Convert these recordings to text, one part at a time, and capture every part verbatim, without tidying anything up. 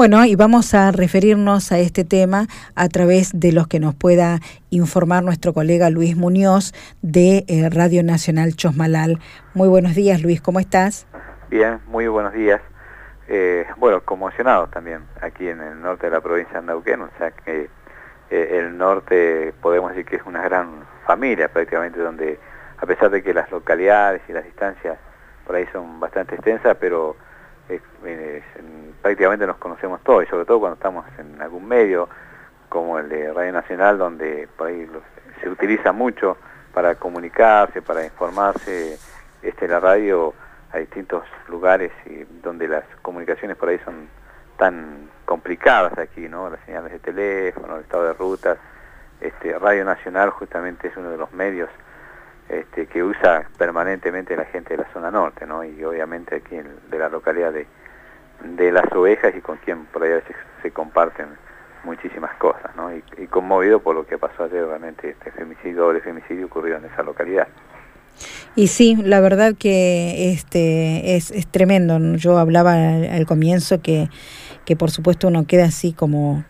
Bueno, y vamos a referirnos a este tema a través de los que nos pueda informar nuestro colega Luis Muñoz de eh, Radio Nacional Chosmalal. Muy buenos días, Luis, ¿cómo estás? Bien, muy buenos días. Eh, bueno, conmocionado también aquí en el norte de la provincia de Neuquén, o sea que eh, el norte podemos decir que es una gran familia prácticamente, donde a pesar de que las localidades y las distancias por ahí son bastante extensas, pero eh, eh, prácticamente nos conocemos todos, y sobre todo cuando estamos en algún medio como el de Radio Nacional, donde por ahí los, se utiliza mucho para comunicarse, para informarse, este la radio a distintos lugares y donde las comunicaciones por ahí son tan complicadas aquí, ¿no? Las señales de teléfono, el estado de rutas. Este, Radio Nacional justamente es uno de los medios este, que usa permanentemente la gente de la zona norte, ¿no? Y obviamente aquí en, de la localidad de, de Las Ovejas, y con quien por ahí a veces se comparten muchísimas cosas, ¿no? Y, y conmovido por lo que pasó ayer, realmente este femicidio, doble femicidio ocurrido en esa localidad. Y sí, la verdad que este es, es tremendo. Yo hablaba al, al comienzo que, que por supuesto uno queda así como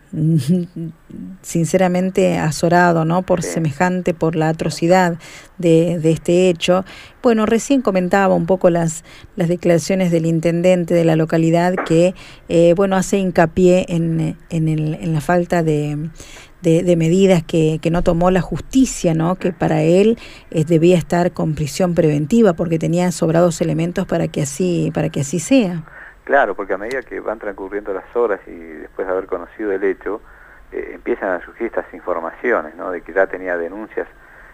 sinceramente azorado, ¿no? Por sí. semejante, por la atrocidad de, de este hecho. Bueno, recién comentaba un poco las, las declaraciones del intendente de la localidad que, eh, bueno, hace hincapié en, en, el, en la falta de... De, de medidas que, que no tomó la justicia, ¿no? Que para él eh, debía estar con prisión preventiva porque tenía sobrados elementos para que así para que así sea. Claro, porque a medida que van transcurriendo las horas y después de haber conocido el hecho, eh, empiezan a surgir estas informaciones, ¿no? De que ya tenía denuncias,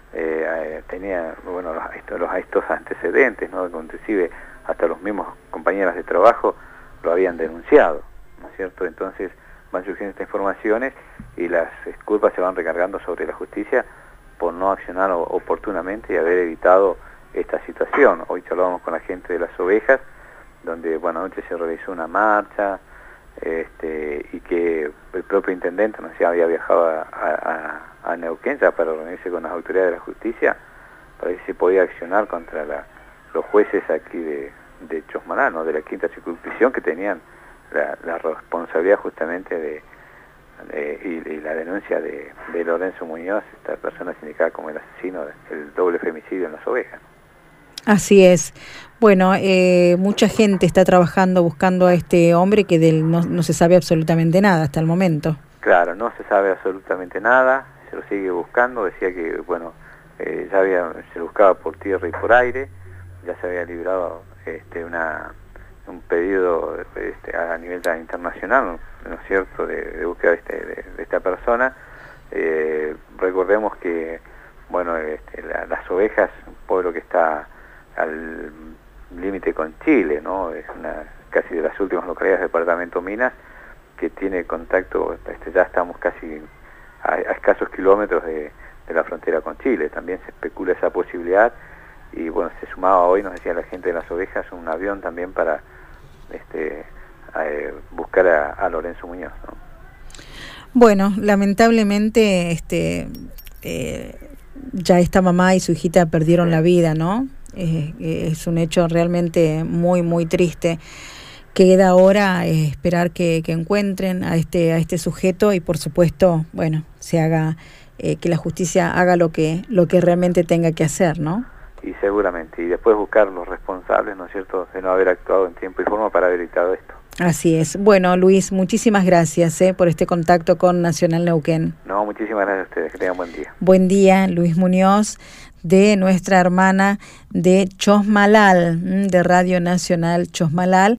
eh, tenía bueno los, estos, los, estos antecedentes, ¿no? Inclusive hasta los mismos compañeros de trabajo lo habían denunciado, ¿no es cierto? Entonces van surgiendo estas informaciones y las culpas se van recargando sobre la justicia por no accionar oportunamente y haber evitado esta situación. Hoy charlábamos con la gente de Las Ovejas, donde bueno, anoche se realizó una marcha este, y que el propio intendente nos decía, había viajado a, a, a Neuquén ya para reunirse con las autoridades de la justicia para ver si se podía accionar contra la, los jueces aquí de, de Chosmalal, ¿no? De la quinta circunscripción, que tenían La, la responsabilidad justamente de, de y, y la denuncia de, de Lorenzo Muñoz, esta persona sindicada como el asesino del doble femicidio en Las Ovejas. Así es. Bueno, eh, mucha gente está trabajando buscando a este hombre que del, no, no se sabe absolutamente nada hasta el momento. Claro, no se sabe absolutamente nada, se lo sigue buscando. Decía que bueno, eh, ya había, se lo buscaba por tierra y por aire, ya se había librado este, una un pedido este, a nivel internacional, ¿no es cierto?, de, de búsqueda de, este, de, de esta persona. Eh, recordemos que, bueno, este, la, Las Ovejas, un pueblo que está al límite con Chile, ¿no? Es una casi de las últimas localidades del departamento Minas, que tiene contacto, este, ya estamos casi a, a escasos kilómetros de, de la frontera con Chile. También se especula esa posibilidad. Y bueno, se sumaba hoy, nos decía la gente de Las Ovejas, un avión también para este, eh, buscar a, a Lorenzo Muñoz, ¿no? Bueno, lamentablemente este, eh, ya esta mamá y su hijita perdieron sí. la vida, ¿no? Eh, es un hecho realmente muy, muy triste. Queda ahora eh, esperar que, que encuentren a este, a este sujeto y por supuesto, bueno, se haga, eh, que la justicia haga lo que, lo que realmente tenga que hacer, ¿no? Y seguramente, y después buscar los responsables, ¿no es cierto?, de no haber actuado en tiempo y forma para haber evitado esto. Así es. Bueno, Luis, muchísimas gracias eh, por este contacto con Nacional Neuquén. No, muchísimas gracias a ustedes, que tengan buen día. Buen día, Luis Muñoz, de nuestra hermana de Chosmalal, de Radio Nacional Chosmalal.